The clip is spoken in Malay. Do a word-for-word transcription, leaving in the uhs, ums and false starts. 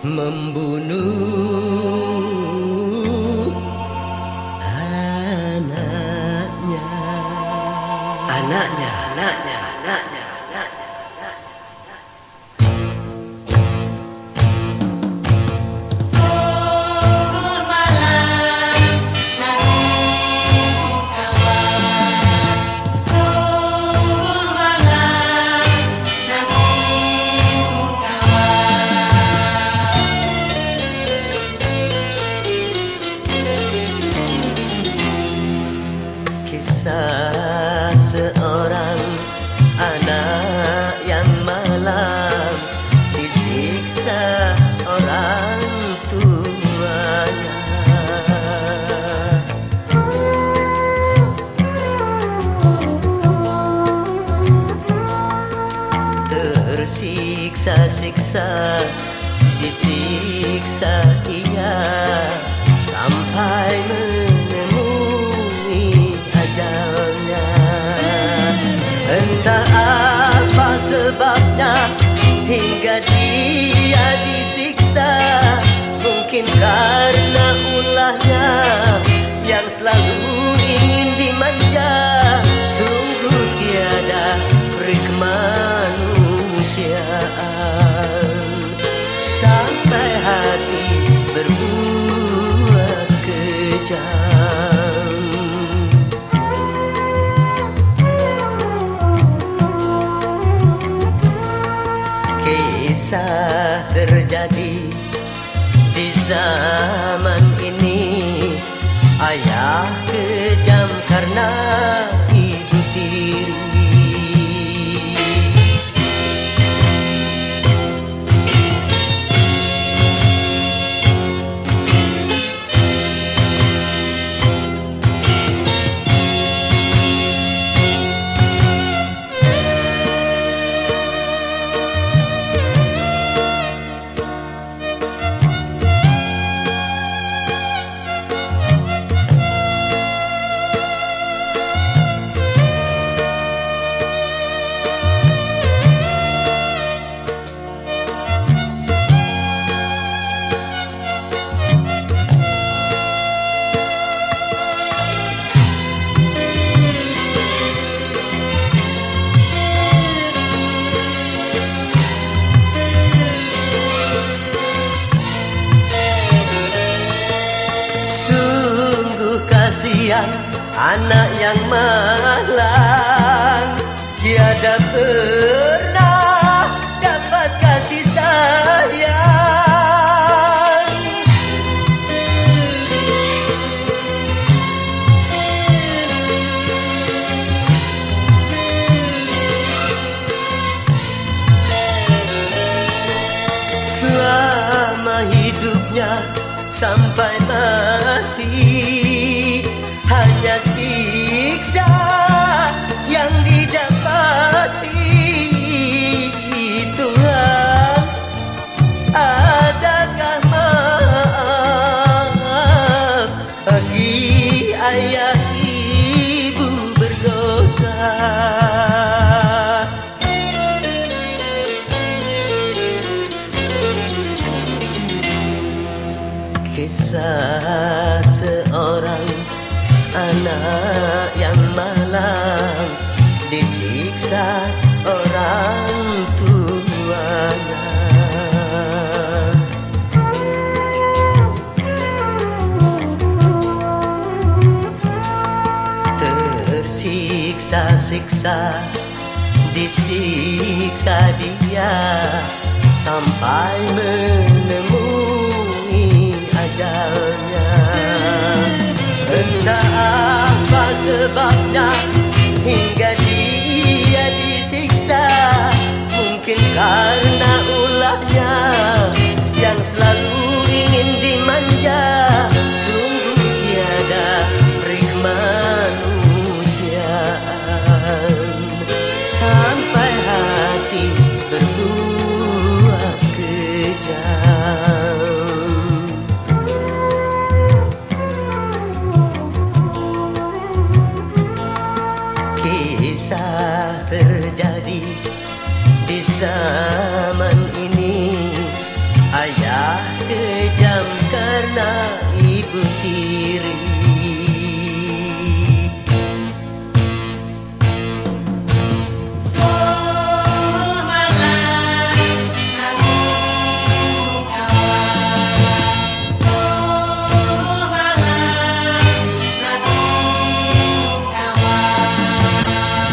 membunuh anaknya. Anaknya, anaknya, anaknya, anaknya. Kisah seorang anak yang malam disiksa orang tuanya. Tersiksa-siksa, disiksa ia sampai menemui ajalnya. Entah apa sebabnya hingga dia disiksa. Mungkin karena ulahnya yang selalu ingin dimanja. Sungguh tiada kemanusiaan sampai hati berbuat kejam. Kisah terjadi di zaman ini. Ayah kejam karena ibu tiri. Kasihan anak yang malang, tiada pernah dapat kasih sayang. Selama hidupnya sampai mati, hanya siksa yang didapati. Tuhan, adakah maaf bagi ayah ibu berdosa? Kisah seorang anak yang malang disiksa orang tuanya. Tersiksa-siksa, disiksa dia sampai menemui ajalnya. Entah apa sebabnya hingga dia disiksa. Mungkin karena ulahnya yang selalu ingin dimanja. Sungguh tiada kemanusiaan sampai hati berbuat kejam. Kisah terjadi di zaman ini. Ayah anak ibu tiri.